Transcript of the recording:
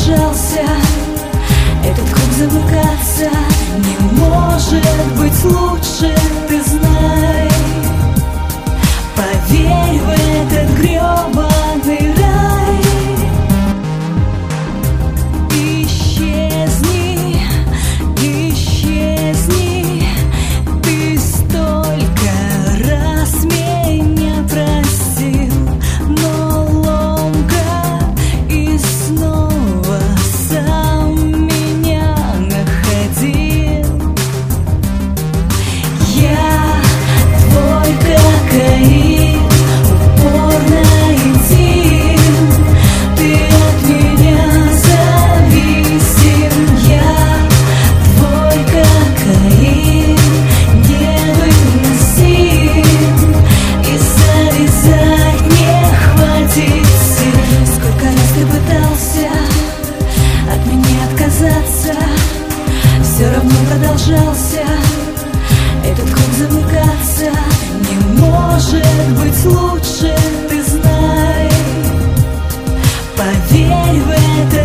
продолжался, этот круг замыкаться не может быть лучше, ты знай. Поверь в этот грёбаный рай. Исчезни, исчезни, ты столько раз меня просил, но ломка и снова сам меня находил. Я твой кокаин, упорно интим, ты от меня зависим. Я твой кокаин, невыносим, и завязать не хватит сил. Сколько раз ты пытался от меня отказаться, все равно продолжался этот круг замыкаться не может быть лучше, ты знай. Поверь в это.